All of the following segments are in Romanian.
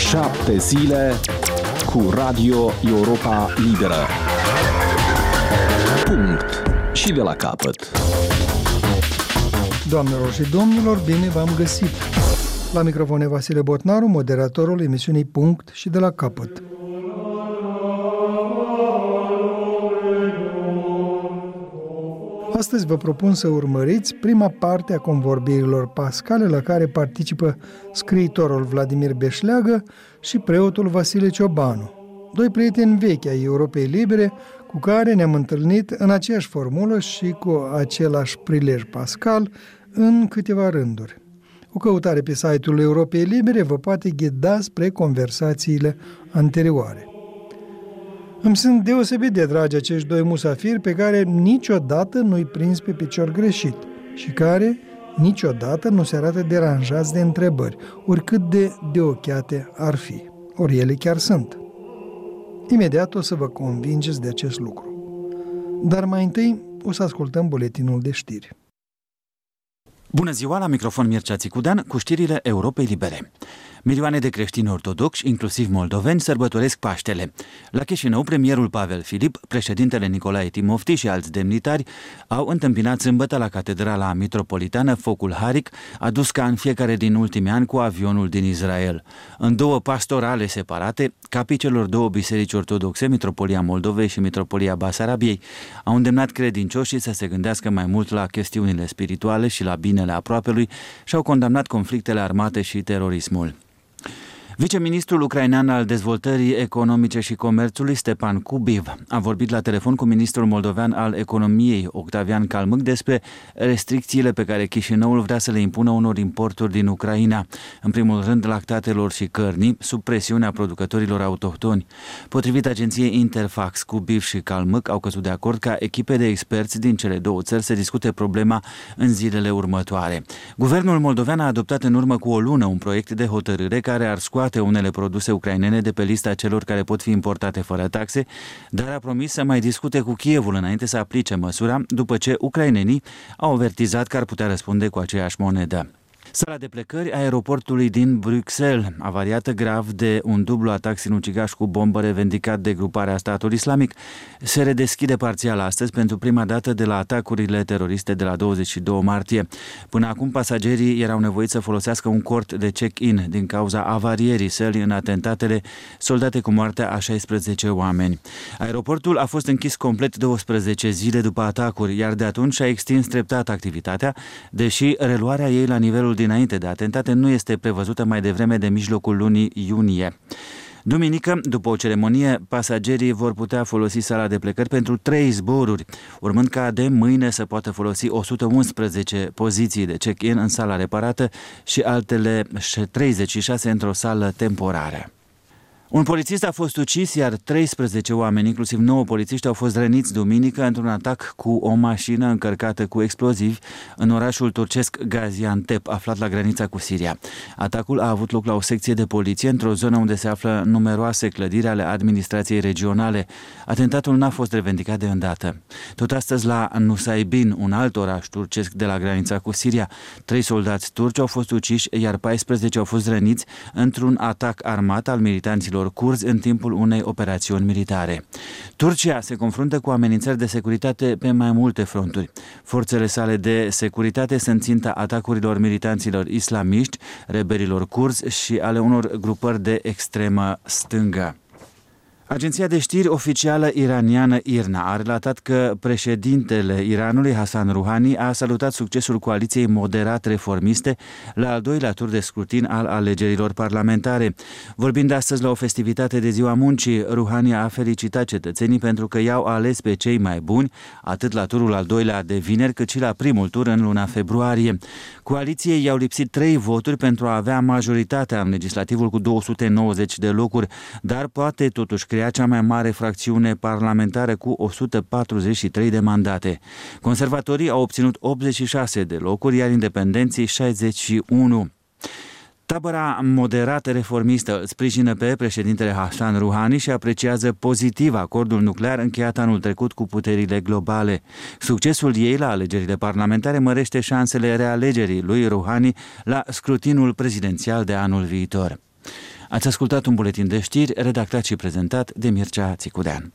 7 zile cu Radio Europa Liberă. Punct. Și de la capăt. Doamnelor și domnilor, bine v-am găsit! La microfon e Vasile Botnaru, moderatorul emisiunii Punct și de la capăt. Astăzi vă propun să urmăriți prima parte a convorbirilor pascale la care participă scriitorul Vladimir Beșleagă și preotul Vasile Ciobanu, doi prieteni vechi ai Europei Libere cu care ne-am întâlnit în aceeași formulă și cu același prilej pascal în câteva rânduri. O căutare pe site-ul Europei Libere vă poate ghida spre conversațiile anterioare. Îmi sunt deosebit de dragi acești doi musafiri pe care niciodată nu-i prins pe picior greșit și care niciodată nu se arată deranjați de întrebări, oricât de deocheate ar fi. Ori ele chiar sunt. Imediat o să vă convingeți de acest lucru. Dar mai întâi o să ascultăm buletinul de știri. Bună ziua, la microfon Mircea Țicudean cu știrile Europei Libere. Milioane de creștini ortodoxi, inclusiv moldoveni, sărbătoresc Paștele. La Chișinău, premierul Pavel Filip, președintele Nicolae Timofti și alți demnitari au întâmpinat sâmbătă la Catedrala Mitropolitană focul Haric, adus ca în fiecare din ultimii ani cu avionul din Israel. În două pastorale separate, capii celor două biserici ortodoxe, Mitropolia Moldovei și Mitropolia Basarabiei, au îndemnat credincioșii să se gândească mai mult la chestiunile spirituale și la binele aproapelui și au condamnat conflictele armate și terorismul. Viceministrul ucrainean al dezvoltării economice și comerțului, Stepan Kubiv, a vorbit la telefon cu ministrul moldovean al economiei, Octavian Calmâc, despre restricțiile pe care Chișinăul vrea să le impună unor importuri din Ucraina, în primul rând lactatelor și cărnii, sub presiunea producătorilor autohtoni. Potrivit agenției Interfax, Kubiv și Calmâc au căzut de acord ca echipe de experți din cele două țări să discute problema în zilele următoare. Guvernul moldovean a adoptat în urmă cu o lună un proiect de hotărâre care ar scoate unele produse ucrainene de pe lista celor care pot fi importate fără taxe, dar a promis să mai discute cu Kievul înainte să aplice măsura, după ce ucrainenii au avertizat că ar putea răspunde cu aceeași monedă. Sala de plecări a aeroportului din Bruxelles, avariată grav de un dublu atac sinucigaș cu bombă revendicat de gruparea Statul Islamic, se redeschide parțial astăzi pentru prima dată de la atacurile teroriste de la 22 martie. Până acum, pasagerii erau nevoiți să folosească un cort de check-in din cauza avarierii sălii în atentatele soldate cu moartea a 16 oameni. Aeroportul a fost închis complet 12 zile după atacuri, iar de atunci și-a extins treptat activitatea, deși reluarea ei la nivelul dinainte de atentate nu este prevăzută mai devreme de mijlocul lunii iunie. Duminică, după o ceremonie, pasagerii vor putea folosi sala de plecări pentru 3 zboruri, urmând ca de mâine să poată folosi 111 poziții de check-in în sala reparată și altele 36 într-o sală temporară. Un polițist a fost ucis, iar 13 oameni, inclusiv 9 polițiști, au fost răniți duminică într-un atac cu o mașină încărcată cu explozivi în orașul turcesc Gaziantep, aflat la granița cu Siria. Atacul a avut loc la o secție de poliție într-o zonă unde se află numeroase clădiri ale administrației regionale. Atentatul n-a fost revendicat de îndată. Tot astăzi la Nusaybin, un alt oraș turcesc de la granița cu Siria, 3 soldați turci au fost uciși, iar 14 au fost răniți într-un atac armat al militanților curzi în timpul unei operațiuni militare. Turcia se confruntă cu amenințări de securitate pe mai multe fronturi. Forțele sale de securitate sunt ținta atacurilor militanților islamiști, rebelilor curzi și ale unor grupări de extremă stângă. Agenția de știri oficială iraniană IRNA a relatat că președintele Iranului, Hassan Rouhani, a salutat succesul coaliției moderat-reformiste la al doilea tur de scrutin al alegerilor parlamentare. Vorbind astăzi la o festivitate de Ziua Muncii, Rouhani a felicitat cetățenii pentru că i-au ales pe cei mai buni, atât la turul al doilea de vineri, cât și la primul tur în luna februarie. Coaliției i-au lipsit 3 voturi pentru a avea majoritatea în legislativul cu 290 de locuri, dar poate totuși crea cea mai mare fracțiune parlamentară cu 143 de mandate. Conservatorii au obținut 86 de locuri, iar independenții 61. Tabăra moderată reformistă sprijină pe președintele Hassan Rouhani și apreciază pozitiv acordul nuclear încheiat anul trecut cu puterile globale. Succesul ei la alegerile parlamentare mărește șansele realegerii lui Rouhani la scrutinul prezidențial de anul viitor. Ați ascultat un buletin de știri redactat și prezentat de Mircea Țicudean.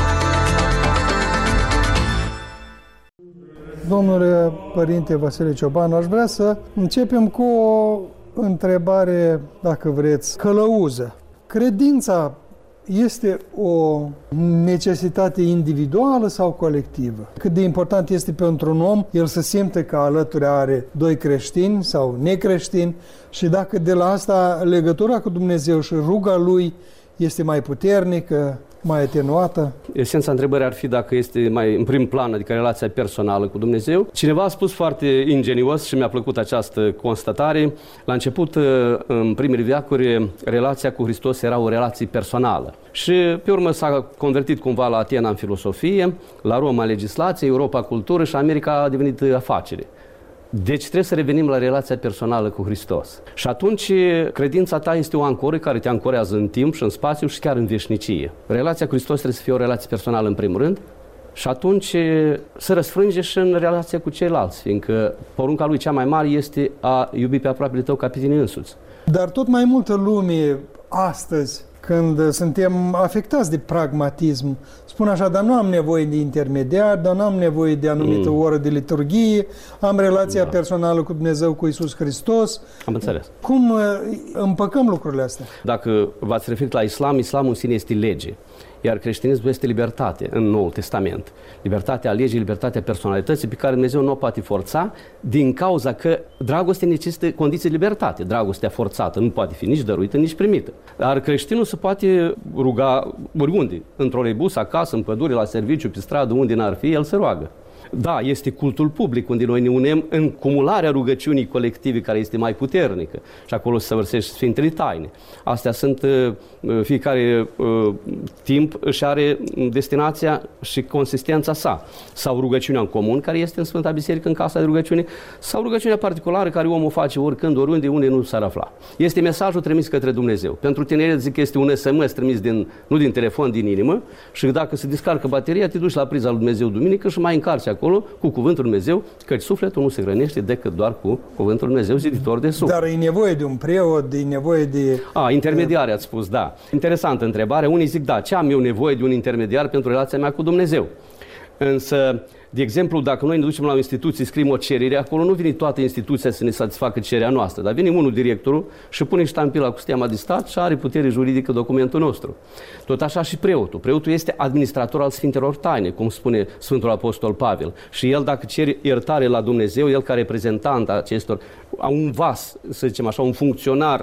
Domnule Părinte Vasile Ciobanu, aș vrea să începem cu o întrebare, dacă vreți, călăuză. Credința este o necesitate individuală sau colectivă? Cât de important este pentru un om el să simte că alături are doi creștini sau necreștini și dacă de la asta legătura cu Dumnezeu și ruga lui este mai puternică, mai atenuată? Esența întrebării ar fi dacă este mai în prim plan, adică relația personală cu Dumnezeu. Cineva a spus foarte ingenios și mi-a plăcut această constatare. La început, în primele veacuri, relația cu Hristos era o relație personală. Și pe urmă s-a convertit cumva la Atena în filosofie, la Roma legislație, Europa cultură și America a devenit afacere. Deci trebuie să revenim la relația personală cu Hristos. Și atunci credința ta este o ancoră care te ancorează în timp și în spațiu și chiar în veșnicie. Relația cu Hristos trebuie să fie o relație personală în primul rând și atunci să răsfrânge și în relația cu ceilalți, fiindcă porunca lui cea mai mare este a iubi pe aproapele tău ca pe tine însuți. Dar tot mai multă lume astăzi, când suntem afectați de pragmatism, spun așa, dar nu am nevoie de intermediar, dar nu am nevoie de anumită oră de liturghie, am relația personală cu Dumnezeu, cu Iisus Hristos. Am înțeles. Cum împăcăm lucrurile astea? Dacă v-ați referit la islam, islamul în sine este lege. Iar creștinismul este libertate în Noul Testament. Libertatea legii, libertatea personalității pe care Dumnezeu nu o poate forța din cauza că dragostea necesită condiții de libertate. Dragostea forțată nu poate fi nici dăruită, nici primită. Dar creștinul se poate ruga oriunde, într-o rebus, acasă, în pădure, la serviciu, pe stradă, unde n-ar fi, el se roagă. Da, este cultul public, unde noi ne unem în cumularea rugăciunii colective, care este mai puternică. Și acolo se săvârșește Sfintele Taine. Astea sunt, fiecare timp își are destinația și consistența sa. Sau rugăciunea în comun, care este în Sfânta Biserică, în casa de rugăciune, sau rugăciunea particulară, care omul face oricând, oriunde, unde nu s-ar afla. Este mesajul trimis către Dumnezeu. Pentru tineri zic că este un SMS trimis nu din telefon, din inimă, și dacă se descarcă bateria, te duci la priza lui Dumnezeu duminică și mai încarci acolo cu cuvântul lui Dumnezeu, căci sufletul nu se hrănește decât doar cu cuvântul lui Dumnezeu, ziditor de suflet. Dar e nevoie de un preot, e nevoie de... Intermediari, ați spus, da. Interesantă întrebare. Unii zic, da, ce am eu nevoie de un intermediar pentru relația mea cu Dumnezeu? Însă, de exemplu, dacă noi ne ducem la o instituție, scriem o cerere, acolo nu vine toată instituția să ne satisfacă cererea noastră, dar vine unul, directorul, și pune ștampila cu steaua de stat și are putere juridică documentul nostru. Tot așa și preotul. Preotul este administrator al Sfintelor Taine, cum spune Sfântul Apostol Pavel. Și el, dacă cere iertare la Dumnezeu, el ca reprezentant a acestor, a un vas, să zicem așa, un funcționar,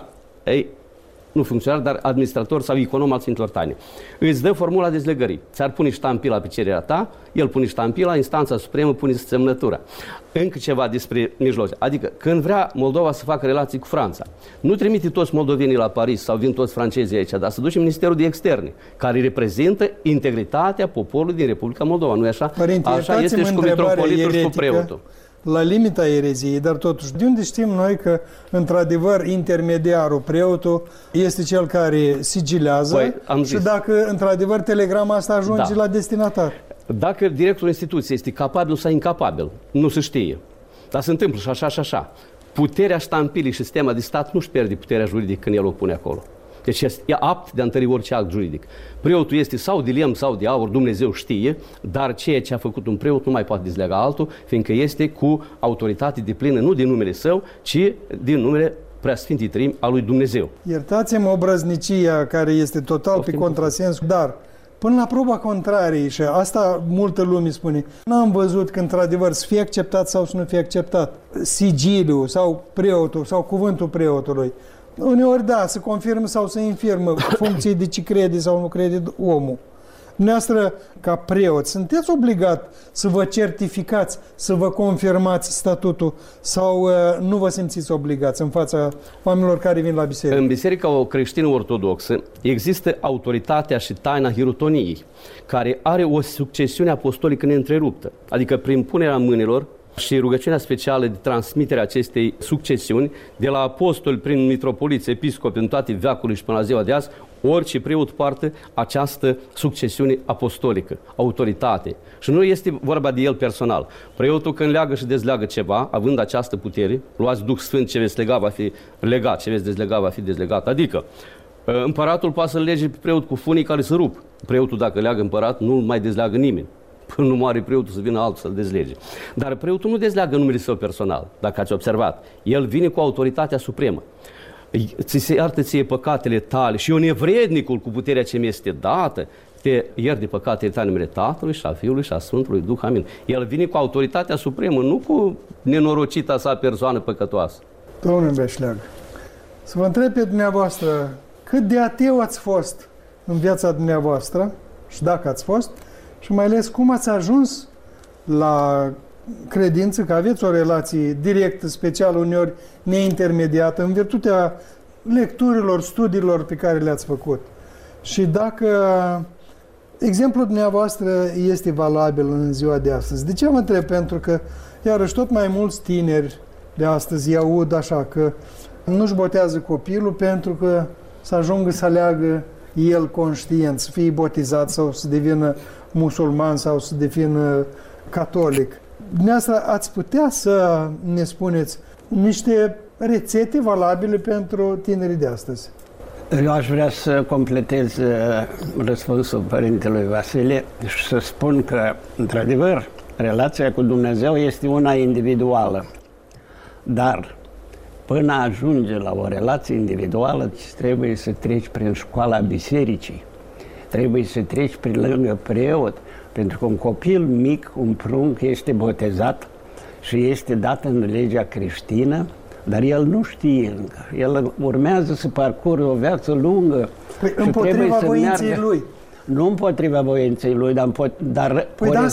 nu funcționar, dar administrator sau econom al Sfintelor Taine. Îți dă formula dezlegării. Ți-ar pune ștampila pe cererea ta, el pune ștampila, instanța supremă pune semnătura. Încă ceva despre mijloace. Adică, când vrea Moldova să facă relații cu Franța, nu trimite toți moldovenii la Paris sau vin toți francezii aici, dar să duce Ministerul de Externe, care reprezintă integritatea poporului din Republica Moldova. Nu e așa? Părinte, așa este și cu mitropolitul și cu preotul. La limita ereziei, dar totuși, de unde știm noi că, într-adevăr, intermediarul, preotul, este cel care sigilează și dacă, într-adevăr, telegrama asta ajunge la destinatar? Dacă directorul instituției este capabil sau incapabil, nu se știe. Dar se întâmplă și așa și așa. Puterea ștampilii și sistema de stat nu-și pierde puterea juridică când el o pune acolo. Deci e apt de a întări orice act juridic. Preotul este sau de lemn sau de aur, Dumnezeu știe, dar ceea ce a făcut un preot nu mai poate dezlega altul, fiindcă este cu autoritate deplină nu din numele său, ci din numele Preasfintei Treimi a lui Dumnezeu. Iertați-mă obrăznicia care este total pe contrasens, dar până la proba contrariei, și asta multă lume spune, n-am văzut că într-adevăr să fie acceptat sau să nu fie acceptat sigiliul sau preotul sau cuvântul preotului. Uneori da, să confirmă sau să infirmă funcție de ce crede sau nu crede omul. Dumneavoastră, ca preot, sunteți obligat să vă certificați, să vă confirmați statutul sau nu vă simțiți obligați în fața oamenilor care vin la biserică? În biserica creștină ortodoxă există autoritatea și taina hirotoniei, care are o succesiune apostolică neîntreruptă, adică prin punerea mâinilor și rugăciunea specială de transmitere a acestei succesiuni, de la apostoli, prin mitropoliți, episcopi, în toate veacurile și până la ziua de azi, orice preot poartă această succesiune apostolică, autoritate. Și nu este vorba de el personal. Preotul când leagă și dezleagă ceva, având această putere, luați Duh Sfânt, ce veți lega va fi legat, ce veți dezlega va fi dezlegat. Adică, Împăratul poate să-l lege pe preot cu funii care se rup. Preotul, dacă leagă împărat, nu mai dezleagă nimeni. Până nu moare preotul să vină altul să-l dezlege. Dar preotul nu dezleagă numele său personal, dacă ați observat. El vine cu autoritatea supremă. Ți se iartă ție păcatele tale și eu, nevrednicul, cu puterea ce mi este dată, te iert de păcatele tale în numele Tatălui și a Fiului și a Sfântului Duh. Amin. El vine cu autoritatea supremă, nu cu nenorocita sa persoană păcătoasă. Domnule Beșleagă, să vă întreb pe dumneavoastră, cât de ateu ați fost în viața dumneavoastră și dacă ați fost, și mai ales cum ați ajuns la credință, că aveți o relație directă, specială, uneori neintermediată, în virtutea lecturilor, studiilor pe care le-ați făcut. Și dacă exemplul dumneavoastră este valabil în ziua de astăzi. De ce mă întreb? Pentru că, iarăși, tot mai mulți tineri de astăzi îi aud așa că nu-și botează copilul pentru că să ajungă să aleagă el conștient, să fie botezat sau să devină musulman sau să devină catolic. Dumneavoastră ați putea să ne spuneți niște rețete valabile pentru tinerii de astăzi? Eu aș vrea să completez răspunsul Părintelui Vasile și să spun că, într-adevăr, relația cu Dumnezeu este una individuală. Dar până ajunge la o relație individuală, trebuie să treci prin școala bisericii. Trebuie să treci prin lângă preot, pentru că un copil mic, un prunc, este botezat și este dat în legea creștină, dar el nu știe încă. El urmează să parcurgă o viață lungă. Păi împotriva voinței lui. Nu împotriva voinței lui, dar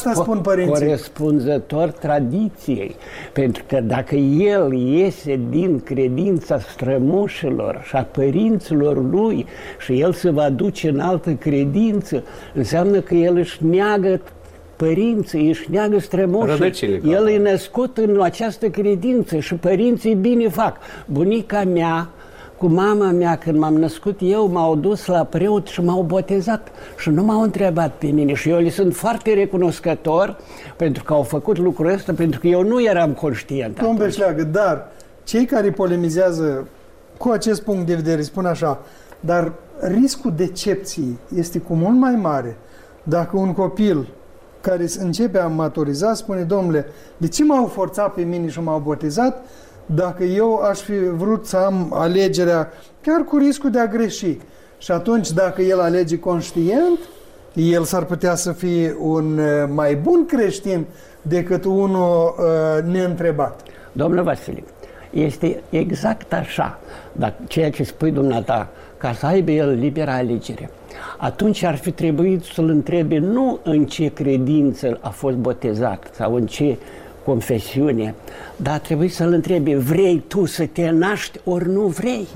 corespunzător tradiției. Pentru că dacă el iese din credința strămoșilor și a părinților lui și el se va duce în altă credință, înseamnă că el își neagă părinții, își neagă strămoșii. El e născut în această credință și părinții bine fac. Bunica mea, cu mama mea, când m-am născut eu, m-au dus la preot și m-au botezat și nu m-au întrebat pe mine. Și eu le sunt foarte recunoscător pentru că au făcut lucrul ăsta, pentru că eu nu eram conștient. Domnul Beșleagă, dar cei care polemizează cu acest punct de vedere spun așa, dar riscul decepției este cu mult mai mare dacă un copil care începe a maturiza spune, domnule, de ce m-au forțat pe mine și m-au botezat dacă eu aș fi vrut să am alegerea, chiar cu riscul de a greși? Și atunci, dacă el alege conștient, el s-ar putea să fie un mai bun creștin decât unul neîntrebat. Domnule Vasile, este exact așa. Dar ceea ce spui dumneata, ca să aibă el liberă alegere, atunci ar fi trebuit să-l întrebe nu în ce credință a fost botezat sau în ce confesiune, dar trebuie să-l întrebe, vrei tu să te naști ori nu vrei?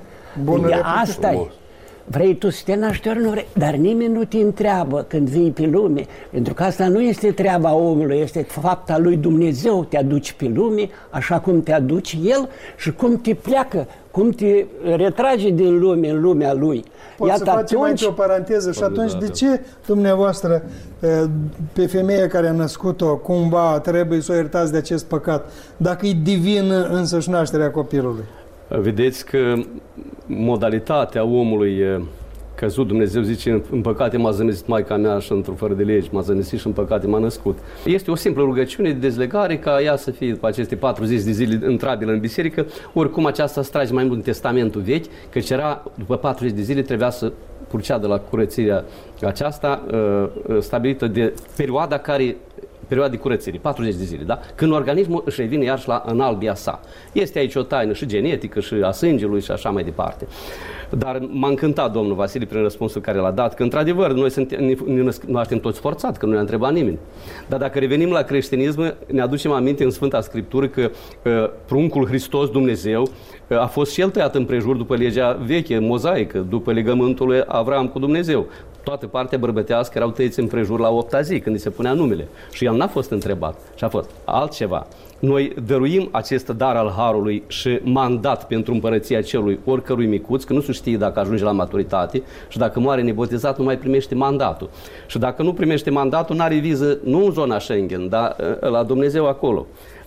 Asta e. Vrei tu să te naști ori nu vrei? Dar nimeni nu te întreabă când vii pe lume, pentru că asta nu este treaba omului, este fapta lui Dumnezeu. Te aduci pe lume așa cum te aduci El și cum te pleacă, cum te retrage din lume în lumea Lui. Pot să facem aici o paranteză și atunci de ce dumneavoastră pe femeia care a născut-o cumva trebuie să o iertați de acest păcat dacă e divină însăși nașterea copilului? Vedeți că modalitatea omului căzut, Dumnezeu zice, în păcate m-a zămisit maica mea și într-un fără de legi, m-a zămisit și în păcate m-a născut. Este o simplă rugăciune de dezlegare ca ea să fie după aceste 40 de zile intrabilă în biserică, oricum aceasta se trage mai mult în Testamentul Vechi, căci era, după 40 de zile trebuia să purceadă la curățirea aceasta stabilită de perioada de curățire, 40 de zile, da? Când organismul își revine iarăși la înalbia sa. Este aici o taină și genetică și a sângelui și așa mai departe. Dar m-a încântat domnul Vasile prin răspunsul care l-a dat, că într-adevăr noi ne naștem toți forțat, că nu ne-a întrebat nimeni. Dar dacă revenim la creștinism, ne aducem aminte în Sfânta Scriptură că pruncul Hristos, Dumnezeu, a fost și el tăiat împrejur după legea veche, mozaică, după legământul lui Avram cu Dumnezeu. Toată partea bărbătească erau tăiți împrejur la 8-a zi, când îi se punea numele. Și el n-a fost întrebat. Și a fost altceva. Noi dăruim acest dar al harului și mandat pentru împărăția celui oricărui micuț, că nu se știe dacă ajunge la maturitate și dacă moare nebotezat nu mai primește mandatul. Și dacă nu primește mandatul, n-are viză nu în zona Schengen, dar la Dumnezeu acolo.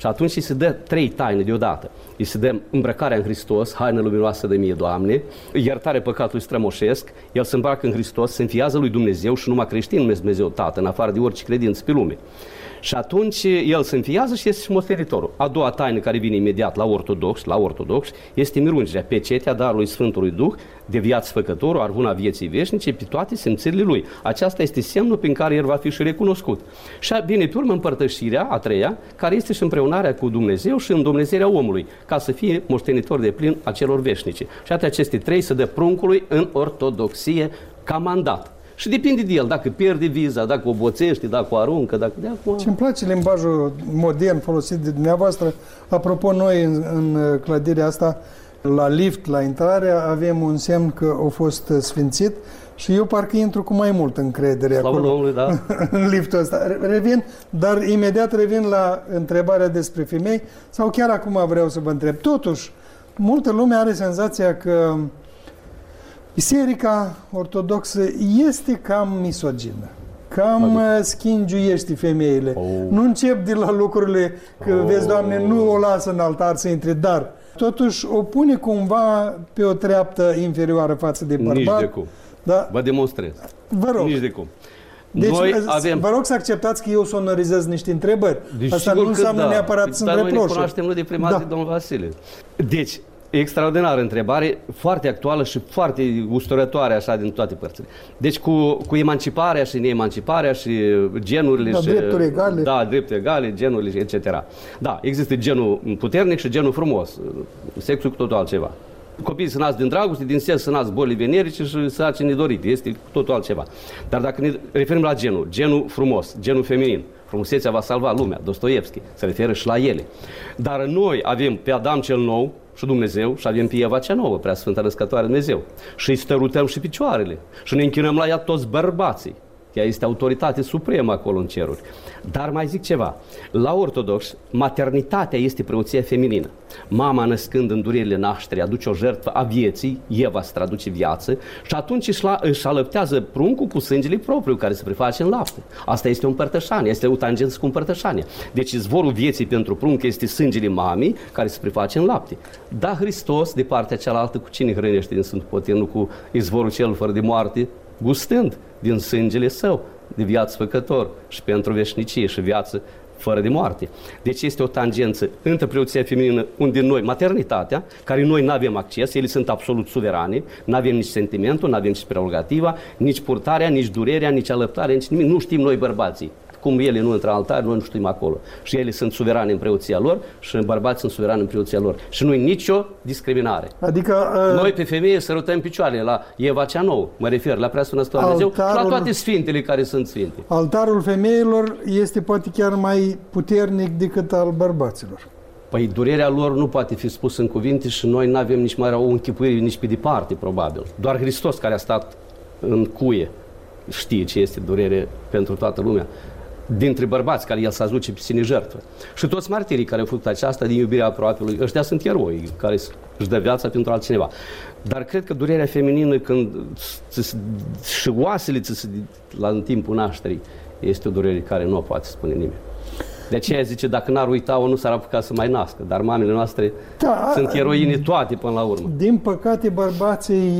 Și atunci îi se dă 3 taine deodată. Îi se dă îmbrăcarea în Hristos, haină luminoasă de mie, Doamne, iertare păcatului strămoșesc, el se îmbracă în Hristos, se înfiază lui Dumnezeu și numai creștin numesc Dumnezeu Tată, în afară de orice credință pe lume. Și atunci el se înfiază și este și moștenitorul. A doua taină care vine imediat la ortodox, este mirungerea, pecetea darului Sfântului Duh, de viață făcătorul, arvuna vieții veșnice, pe toate simțirile lui. Aceasta este semnul prin care el va fi și recunoscut. Și vine pe urmă împărtășirea, a treia, care este și împreunarea cu Dumnezeu și îndumnezerea omului, ca să fie moștenitor de plin a celor veșnice. Și atât aceste 3 se dă pruncului în ortodoxie ca mandat. Și depinde de el, dacă pierde viza, dacă o boțește, dacă o aruncă, dacă de acum... Ce-mi place limbajul modern folosit de dumneavoastră. Apropo, noi în clădirea asta, la lift, la intrare, avem un semn că a fost sfințit și eu parcă intru cu mai multă încredere Slavă acolo, Domnului, da. în liftul ăsta. Revin, dar imediat revin la întrebarea despre femei, sau chiar acum vreau să vă întreb. Totuși, multă lume are senzația că Biserica Ortodoxă este cam misogină, cam schingiuiește femeile. Nu încep de la lucrurile că, vezi, Doamne, nu o lasă în altar să intre, dar totuși o pune cumva pe o treaptă inferioară față de bărbat. Nici de cum. Da? Vă demonstrez. Vă rog. Nici de cum. Deci, avem... vă rog să acceptați că eu sonorizez niște întrebări. Asta nu înseamnă neapărat sunt reproșuri. Dar noi ne cunoaștem nu de prima zi, domnul Vasile. Deci, extraordinară întrebare, foarte actuală și foarte usturătoare așa din toate părțile. Deci cu emanciparea și neemanciparea și genurile și... drepturi egale. Da, drepturi egale, genurile, etc. Da, există genul puternic și genul frumos. Sexul cu totul altceva. Copiii se nasc din dragoste, din sex se nasc boli venerice și săracii nedorite. Este cu totul altceva. Dar dacă ne referim la genul frumos, genul feminin, frumusețea va salva lumea, Dostoevski, se referă și la ele. Dar noi avem pe Adam cel nou și Dumnezeu și avem pe Eva cea nouă, Preasfânta Născătoare Dumnezeu. Și îi stărutăm și picioarele și ne închinăm la ea toți bărbații. Ea este autoritate supremă acolo în ceruri. Dar mai zic ceva. La ortodox, maternitatea este preoția feminină. Mama, născând în durerile nașterii, aduce o jertfă a vieții, Eva se traduce viață, și atunci își alăptează pruncul cu sângele propriu, care se preface în lapte. Asta este o împărtășanie, este o tangență cu împărtășania. Deci izvorul vieții pentru prunc este sângele mamei, care se preface în lapte. Da, Hristos, de partea cealaltă, cu cine hrănește din Sfântul Potir, nu cu izvorul cel fără de moarte, gustând din sângele său de viață făcător și pentru veșnicie și viață fără de moarte. Deci este o tangență între preoția feminină, unde noi, maternitatea, care noi nu avem acces, ele sunt absolut suverane, nu avem nici sentimentul, nu avem nici prerogativa, nici purtarea, nici durerea, nici alăptarea, nici nimic. Nu știm noi bărbații. Cum ele nu intră în altar, noi nu știm acolo. Și ele sunt suverane în preoția lor și bărbații sunt suverani în preoția lor. Și nu e nicio discriminare. Adică noi pe femeie sărutăm picioarele la Eva cea nouă, mă refer la Preasfânta Dumnezeu și la toate sfintele care sunt sfinte. Altarul femeilor este poate chiar mai puternic decât al bărbaților. Păi durerea lor nu poate fi spusă în cuvinte și noi nu avem nici mai o închipuire nici pe departe, probabil. Doar Hristos, care a stat în cuie, știe ce este durere pentru toată lumea. Dintre bărbați care el să aduce pe sine jertfă. Și toți martirii care au făcut aceasta din iubirea aproapelui, ăștia sunt eroi care își dă viața pentru altcineva. Dar cred că durerea feminină, când și oasele în timpul nașterii, este o durere care nu o poate spune nimeni. De aceea zice, dacă n-ar uita-o, nu s-ar apuca să mai nască. Dar mamele noastre sunt eroine toate până la urmă. Din păcate, bărbații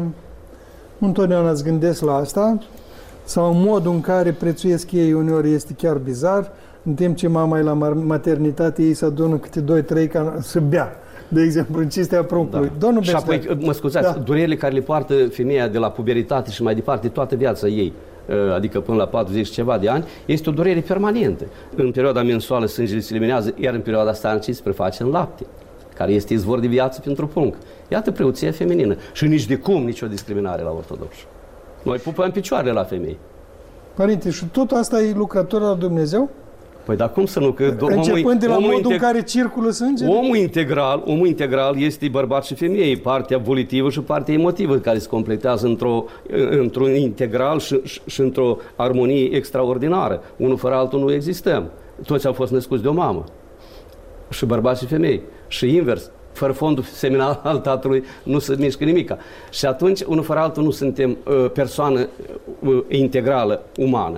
nu întotdeauna îți gândesc la asta, sau modul în care prețuiesc ei uneori este chiar bizar, în timp ce mama e la maternitate, ei se adună câte 2-3 ca să bea, de exemplu, în cinstea pruncului. Da. Și apoi, mă scuzați, durerile care le poartă femeia de la puberitate și mai departe, toată viața ei, adică până la 40 ceva de ani, este o durere permanentă. În perioada mensuală sângele se eliminează, iar în perioada stancii se preface în lapte, care este izvor de viață pentru prunc. Iată preoția feminină. Și nici de cum nicio discriminare la ortodox. Noi pupăm picioarele la femei. Părinte, și tot asta e lucrător al Dumnezeu? Păi dar cum să nu? Că începând de la modul în care circulă sângele? Omul integral este bărbat și femeie, partea volitivă și partea emotivă, care se completează într-un integral și într-o armonie extraordinară. Unul fără altul nu existăm. Toți au fost născuți de o mamă. Și bărbați și femei. Și invers. Fără fondul seminal al tatălui nu se mișcă nimica. Și atunci, unul fără altul, nu suntem persoană integrală, umană.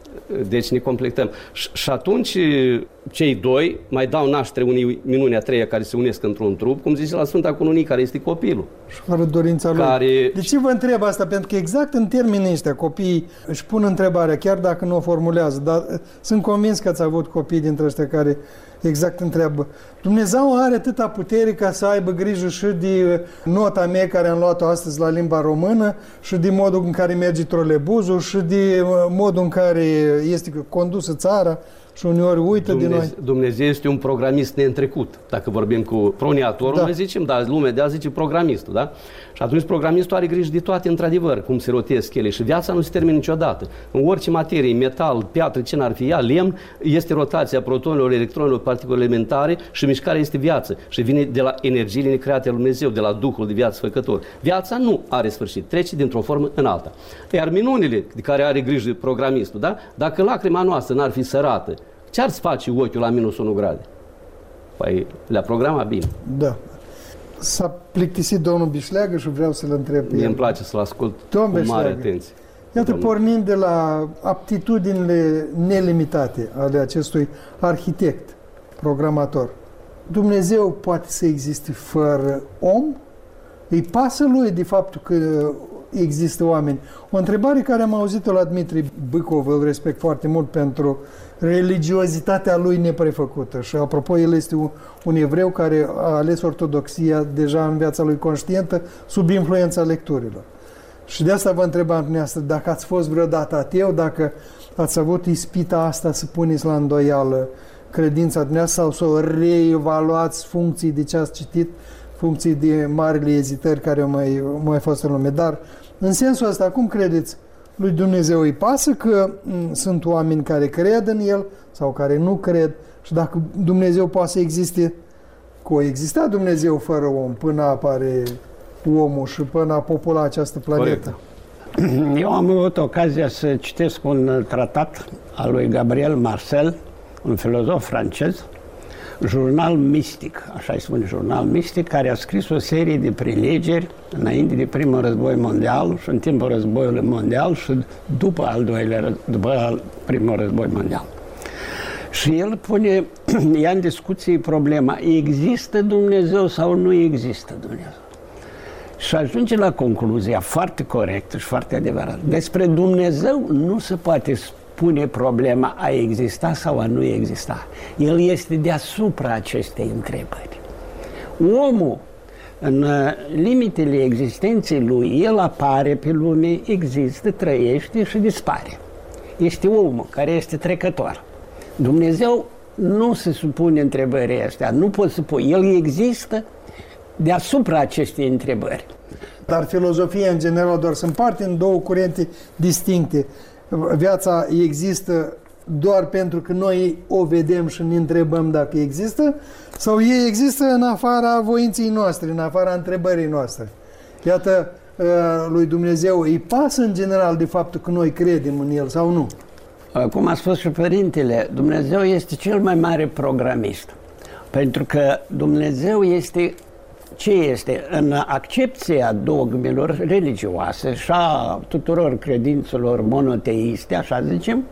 Deci ne completăm. Și atunci cei doi mai dau naștere unei minuni a treia care se unesc într-un trup, cum zice la Sfânta Cununie, care este copilul. Și fără dorința lui. De ce vă întreb asta? Pentru că exact în termenii ăștia copiii își pun întrebarea, chiar dacă nu o formulează, dar sunt convins că ați avut copii dintre ăștia care exact întreabă. Dumnezeu are atâta putere ca să aibă grijă și de nota mea care am luat-o astăzi la limba română și de modul în care merge trolebuzul și de modul în care este condusă țara și uneori uită de noi. Dumnezeu este un programist neîntrecut. Dacă vorbim cu proniatorul, noi zicem, dar lumea de azi zice programistul, da? Și atunci programistul are grijă de toate, într-adevăr, cum se rotesc ele. Și viața nu se termină niciodată. În orice materie, metal, piatră, ce n-ar fi ea, lemn, este rotația protonilor, electronilor, particulelor elementare și mișcarea este viață. Și vine de la energiile necreate al Dumnezeu, de la Duhul de viață făcător. Viața nu are sfârșit, trece dintr-o formă în alta. Iar minunile de care are grijă programistul, da? Dacă lacrima noastră n-ar fi sărată, ce-ar face ochiul la minus 1 grade? Păi le-a programat bine. Da. S-a plictisit domnul Bișleagă și vreau să-l întreb. Mie îmi place să-l ascult cu mare atenție. Iată, pornind de la aptitudinile nelimitate ale acestui arhitect, programator, Dumnezeu poate să existe fără om? Îi pasă lui de faptul că există oameni? O întrebare care am auzit-o la Dmitri Bâcov, îl respect foarte mult pentru religiozitatea lui neprefăcută. Și apropo, el este un evreu care a ales ortodoxia deja în viața lui conștientă, sub influența lecturilor. Și de asta vă întrebam dumneavoastră, dacă ați fost vreodată ateu, dacă ați avut ispita asta să puneți la îndoială credința dumneavoastră sau să o reevaluați funcții de ce ați citit, funcții de marile ezitări care au mai fost în lume. Dar, în sensul ăsta, cum credeți? Lui Dumnezeu îi pasă că sunt oameni care cred în El sau care nu cred și dacă Dumnezeu poate să existe, coexista Dumnezeu fără om până apare omul și până a popula această planetă. Corect. Eu am avut ocazia să citesc un tratat al lui Gabriel Marcel, un filozof francez, Jurnal mistic, așa îi spune, Jurnal mistic, care a scris o serie de prelegeri înainte de Primul Război Mondial și în timpul Războiului Mondial și după al Primul Război Mondial. Și el ia în discuție problema, există Dumnezeu sau nu există Dumnezeu? Și ajunge la concluzia foarte corectă și foarte adevărată. Despre Dumnezeu nu se poate pune problema a exista sau a nu exista. El este deasupra acestei întrebări. Omul, în limitele existenței lui, el apare pe lume, există, trăiește și dispare. Este omul care este trecător. Dumnezeu nu se supune întrebării astea, nu poți să pui. El există deasupra acestei întrebări. Dar filozofia, în general, doar se împarte în două curente distincte. Viața există doar pentru că noi o vedem și ne întrebăm dacă există, sau ei există în afara voinței noastre, în afara întrebării noastre. Iată, lui Dumnezeu îi pasă în general de faptul că noi credem în El sau nu? Cum a spus și Părintele, Dumnezeu este cel mai mare programist. Pentru că Dumnezeu este ce este? În accepția dogmelor religioase și a tuturor credințelor monoteiste, așa zicem,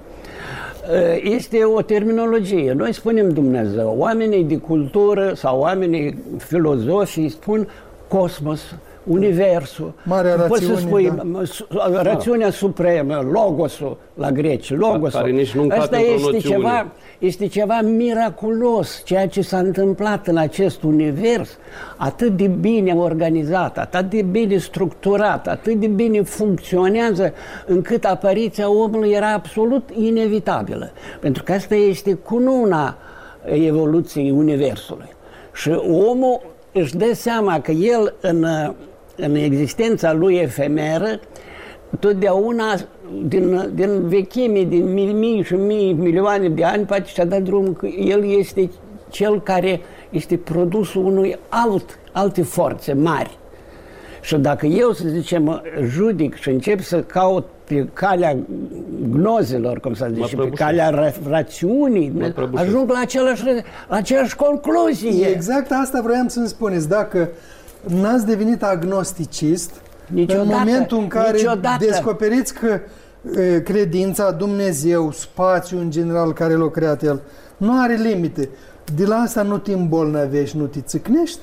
este o terminologie. Noi spunem Dumnezeu. Oamenii de cultură sau oamenii filozofii spun cosmos, universul. Marea rațiune, poți să spui rațiunea supremă, logosul la greci, logosul. Care nici nu asta este ceva miraculos, ceea ce s-a întâmplat în acest univers, atât de bine organizat, atât de bine structurat, atât de bine funcționează, încât apariția omului era absolut inevitabilă. Pentru că asta este cununa evoluției universului. Și omul își dă seama că el în existența lui efemeră, totdeauna din vechime, din mii și milioane de ani, poate și-a dat drumul că el este cel care este produsul unui alte forțe mari. Și dacă eu, să zicem, judic și încep să caut pe calea gnozelor, cum să zice, pe calea rațiunii, ajung la aceeași concluzie. Exact asta vroiam să-mi spuneți. Dacă n-ați devenit agnosticist, în momentul în care descoperiți că credința, Dumnezeu, spațiul în general care l-a creat El, nu are limite. De la asta nu te îmbolnăvești, nu te țâcnești?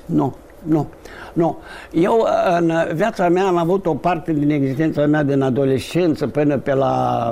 Nu. Eu în viața mea am avut o parte din existența mea din adolescență până pe la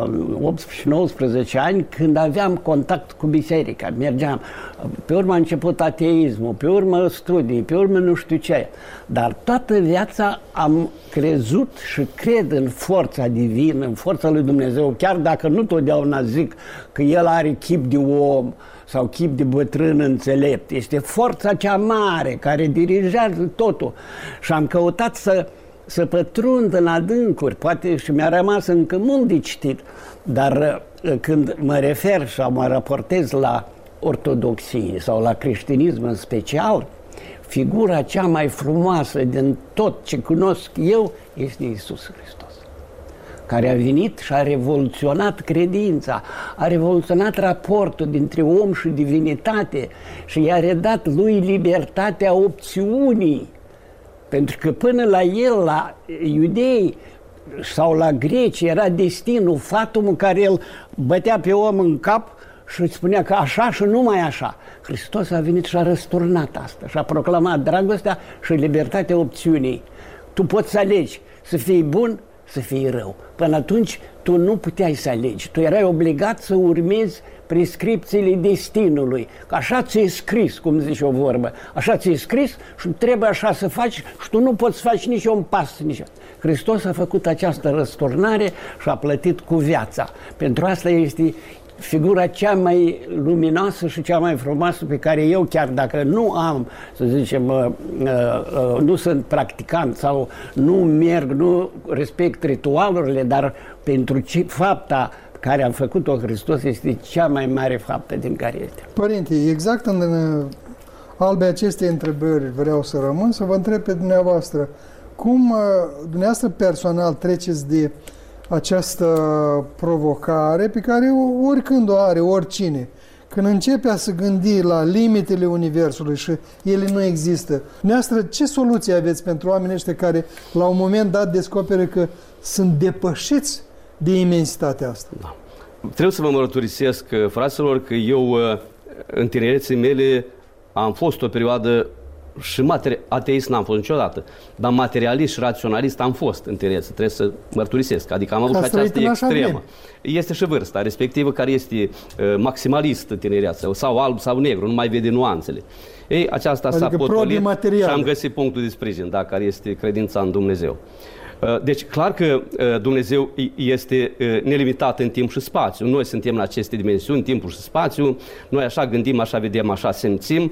18-19 ani, când aveam contact cu biserica, mergeam. Pe urmă a început ateismul, pe urmă studii, pe urmă nu știu ce. Dar toată viața am crezut și cred în forța divină, în forța lui Dumnezeu, chiar dacă nu totdeauna zic că El are chip de om sau chip de bătrân înțelept. Este forța cea mare care dirigează totul. Și am căutat să pătrund în adâncuri, poate și mi-a rămas încă mult de citit, dar când mă refer sau mă raportez la ortodoxie sau la creștinism în special, figura cea mai frumoasă din tot ce cunosc eu este Iisus Hristos, care a venit și a revoluționat credința, a revoluționat raportul dintre om și divinitate și i-a redat lui libertatea opțiunii. Pentru că până la el, la iudei sau la greci, era destinul, fatumul care el bătea pe om în cap și îți spunea că așa și numai așa. Hristos a venit și a răsturnat asta și a proclamat dragostea și libertatea opțiunii. Tu poți să alegi să fii bun, să fii rău. Până atunci tu nu puteai să alegi. Tu erai obligat să urmezi prescripțiile destinului. Că așa ți-e scris, cum zice o vorbă. Așa ți-e scris și trebuie așa să faci și tu nu poți să faci nici un pas. Hristos a făcut această răsturnare și a plătit cu viața. Pentru asta este figura cea mai luminoasă și cea mai frumoasă pe care eu, chiar dacă nu am, să zicem, nu sunt practicant sau nu merg, nu respect ritualurile, dar pentru fapta care a făcut-o Hristos este cea mai mare faptă din care este. Părinte, exact în albe acestei întrebări vreau să rămân, să vă întreb pe dumneavoastră, cum dumneavoastră personal treceți de această provocare pe care oricând o are oricine, când începe a se gândi la limitele universului și ele nu există. Dumneavoastră, ce soluție aveți pentru oamenii ăștia care la un moment dat descoperă că sunt depășiți de imensitatea asta? Da. Trebuie să vă mărturisesc, fraților, că eu în tinereții mele am fost o perioadă și ateist n-am fost niciodată, dar materialist și raționalist am fost în tinerețe, trebuie să mărturisesc. Adică am avut și această extremă. Este și vârsta respectivă care este maximalist tinereața, sau alb sau negru, nu mai vede nuanțele. Ei, aceasta s-a potolit și am găsit punctul de sprijin, da, care este credința în Dumnezeu. Deci, clar că Dumnezeu este nelimitat în timp și spațiu. Noi suntem în aceste dimensiuni, timpul și spațiu. Noi așa gândim, așa vedem, așa simțim.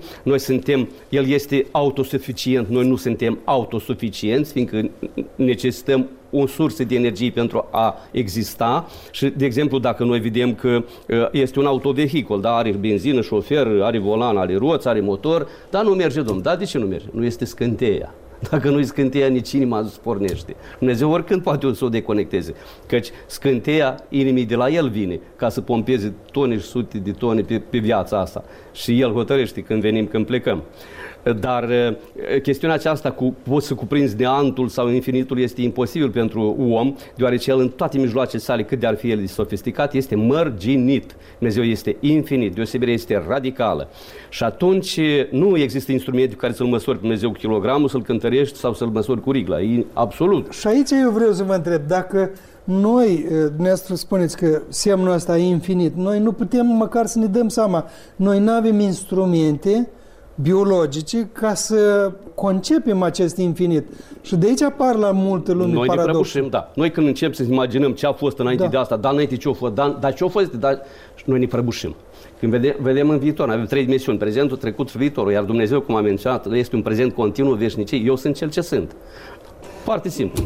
El este autosuficient, noi nu suntem autosuficienți, fiindcă necesităm o sursă de energie pentru a exista. Și, de exemplu, dacă noi vedem că este un autovehicul, da, are benzină, șofer, are volan, are roți, are motor, dar nu merge, domnule. Da, de ce nu merge? Nu este scânteia. Dacă nu-i scânteia, nici inima nu pornește. Dumnezeu oricând poate să o deconecteze. Căci scânteia inimii de la El vine ca să pompeze tone și sute de tone pe viața asta. Și El hotărăște când venim, când plecăm. Dar chestiunea aceasta poți să cuprinzi neantul sau infinitul este imposibil pentru om, deoarece el în toate mijloacele sale, cât de ar fi el de sofisticat, este mărginit. Dumnezeu este infinit, deosebirea este radicală. Și atunci nu există instrumente care să-L măsori pe Dumnezeu cu kilogramul, să-L cântărești sau să-L măsori cu rigla. E absolut. Și aici eu vreau să vă întreb, dacă noi, dumneavoastră spuneți că semnul ăsta e infinit, noi nu putem măcar să ne dăm seama, noi nu avem instrumente biologice ca să concepem acest infinit. Și de aici apar la multă lume paradoxul. Noi ne prăbușim, da. Noi când începem să imaginăm ce a fost înainte de asta, dar înainte ce a fost, dar ce a fost, noi ne prăbușim. Când vedem în viitor, avem trei dimensiuni, prezentul, trecut și viitorul, iar Dumnezeu, cum am menționat, este un prezent continuu, veșnicie. Eu sunt cel ce sunt. Foarte simplu.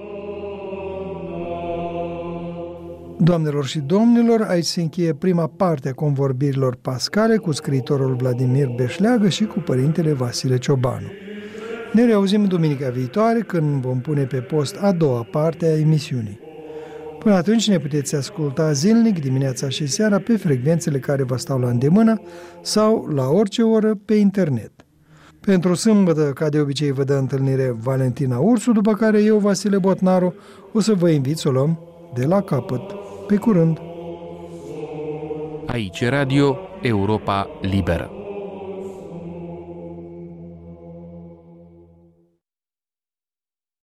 Doamnelor și domnilor, aici se încheie prima parte a convorbirilor pascale cu scriitorul Vladimir Beșleagă și cu părintele Vasile Ciobanu. Ne reauzim duminica viitoare când vom pune pe post a doua parte a emisiunii. Până atunci ne puteți asculta zilnic, dimineața și seara, pe frecvențele care vă stau la îndemână sau la orice oră pe internet. Pentru sâmbătă, ca de obicei, vă dă întâlnire Valentina Ursu, după care eu, Vasile Botnaru, o să vă invit să o luăm de la capăt. Pe curând! Aici Radio Europa Liberă.